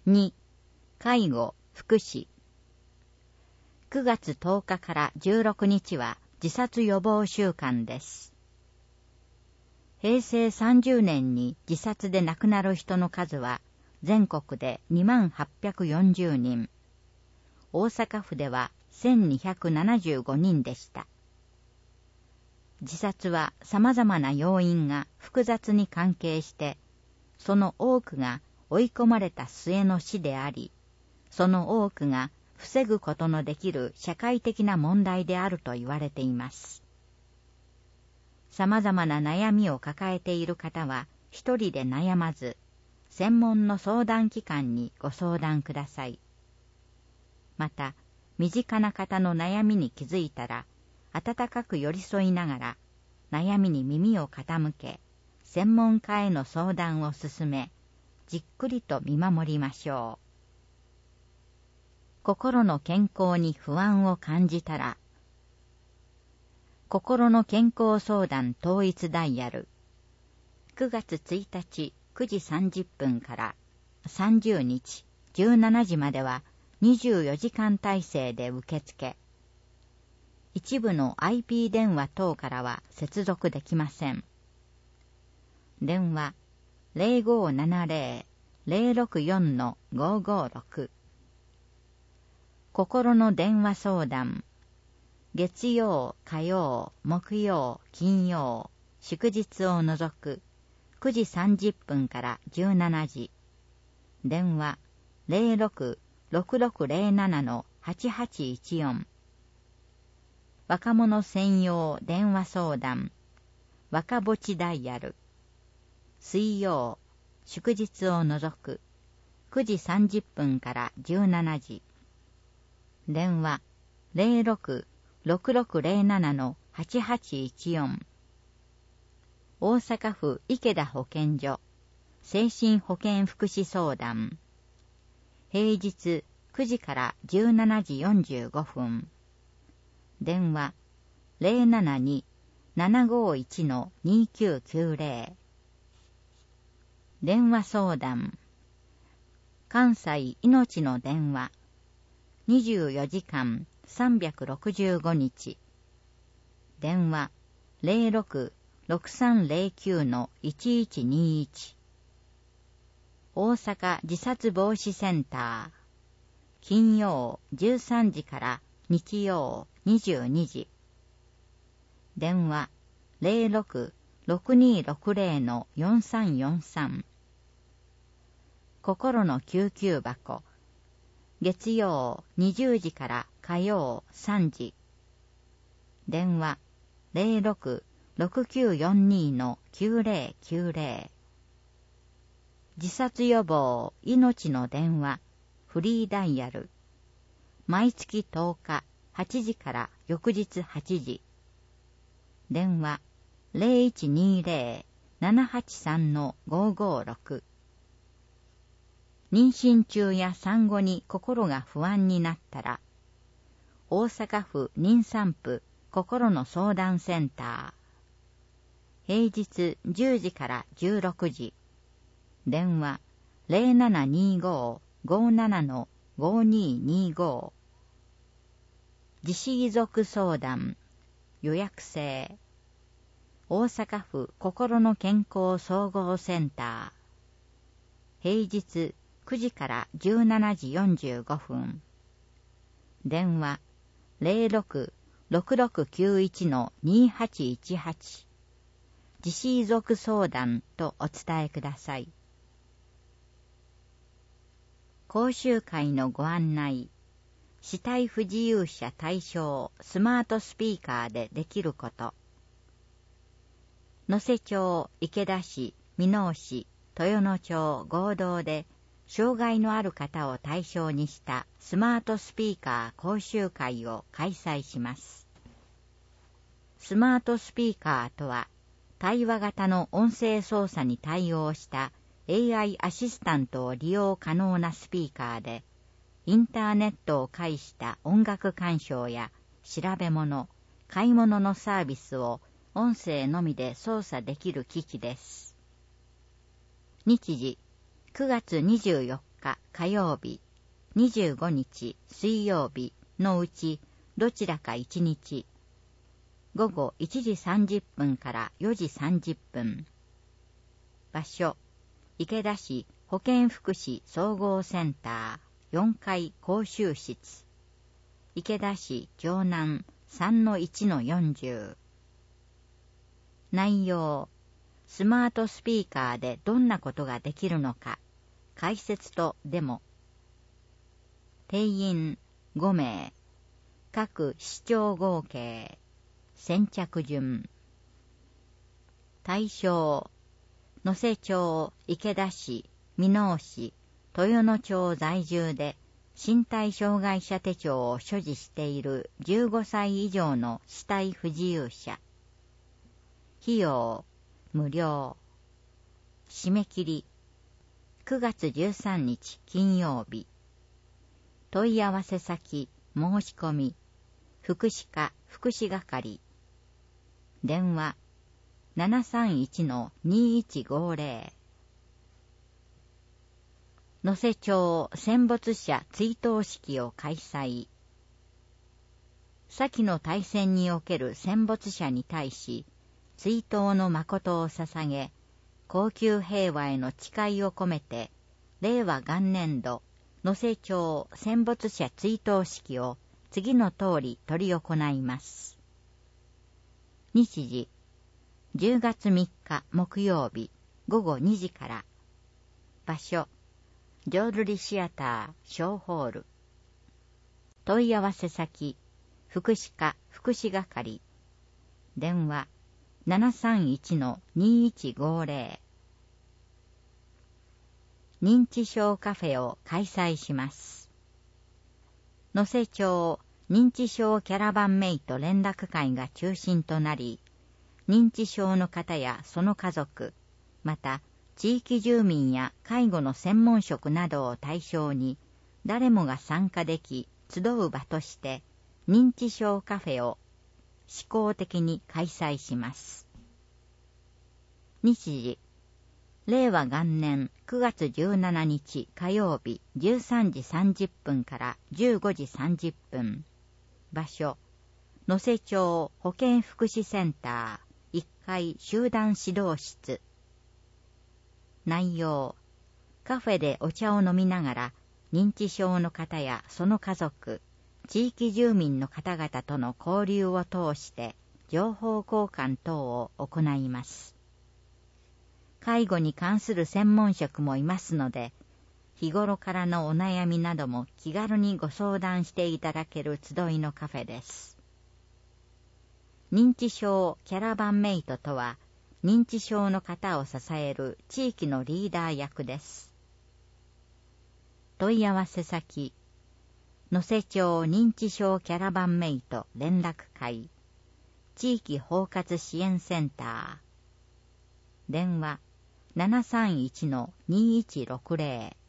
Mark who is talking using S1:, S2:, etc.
S1: 2、介護、福祉。9月10日から16日は自殺予防週間です。平成30年に自殺で亡くなる人の数は全国で2840人。大阪府では1275人でした。自殺は様々な要因が複雑に関係して、その多くが追い込まれた末の死であり、その多くが防ぐことのできる社会的な問題であると言われています。様々な悩みを抱えている方は一人で悩まず、専門の相談機関にご相談ください。また、身近な方の悩みに気づいたら、温かく寄り添いながら、悩みに耳を傾け、専門家への相談を進め、じっくりと見守りましょう。心の健康に不安を感じたら、心の健康相談統一ダイヤル、9月1日9時30分から30日17時までは24時間体制で受付。一部の IP 電話等からは接続できません。電話 0570-064-556。心の電話相談。月曜、火曜、木曜、金曜、祝日を除く9時30分から17時。電話 06-6607-8814。若者専用電話相談。若ぼちダイヤル。水曜、祝日を除く9時30分から17時。電話 06-6607-8814。大阪府池田保健所精神保健福祉相談。平日9時から17時45分。電話 072-751-2990。電話相談。関西いのちの電話。24時間365日。電話 06-6309-1121。大阪自殺防止センター。金曜13時から日曜22時。電話 06-6260-4343。心の救急箱。月曜20時から火曜3時。電話 06-6942-9090。自殺予防命の電話フリーダイヤル。毎月10日8時から翌日8時。電話 0120-783-556。妊娠中や産後に心が不安になったら、大阪府妊産婦心の相談センター。平日10時から16時。電話 0725-57-5225。自死遺族相談。予約制。大阪府心の健康総合センター。平日9時から17時45分。電話 06-6691-2818。自死遺族相談とお伝えください。講習会のご案内。視体不自由者対象スマートスピーカーでできること。能勢町、池田市、箕面市、豊野町合同で障害のある方を対象にしたスマートスピーカー講習会を開催します。スマートスピーカーとは、対話型の音声操作に対応した AI アシスタントを利用可能なスピーカーで、インターネットを介した音楽鑑賞や調べ物、買い物のサービスを音声のみで操作できる機器です。日時9月24 日火曜日、25日水曜日のうちどちらか1日、午後1時30分から4時30分。場所、池田市保健福祉総合センター4階講習室。池田市城南 3-1-40。内容、スマートスピーカーでどんなことができるのか、解説とデモ。定員5名。各市町合計。先着順。対象、能勢町、池田市、箕面市、豊野町在住で身体障害者手帳を所持している15歳以上の肢体不自由者。費用、無料。締め切り、9月13日金曜日。問い合わせ先、申し込み、福祉課福祉係。電話、731-2150。能勢町戦没者追悼式を開催。先の大戦における戦没者に対し、追悼の誠を捧げ、恒久平和への誓いを込めて、令和元年度、能勢町戦没者追悼式を次の通り執り行います。日時、10月3日木曜日午後2時から。場所、浄瑠璃シアター小ホール。問い合わせ先、福祉課福祉係。電話、731-2150。認知症カフェを開催します。能勢町認知症キャラバンメイト連絡会が中心となり、認知症の方やその家族、また地域住民や介護の専門職などを対象に、誰もが参加でき、集う場として、認知症カフェを試行的に開催します。日時、令和元年9月17日火曜日13時30分から15時30分。場所、能勢町保健福祉センター1階集団指導室。内容、カフェでお茶を飲みながら、認知症の方やその家族、地域住民の方々との交流を通して情報交換等を行います。介護に関する専門職もいますので、日頃からのお悩みなども気軽にご相談していただける集いのカフェです。認知症キャラバンメイトとは、認知症の方を支える地域のリーダー役です。問い合わせ先、能勢町認知症キャラバンメイト連絡会、地域包括支援センター。電話、731-2160。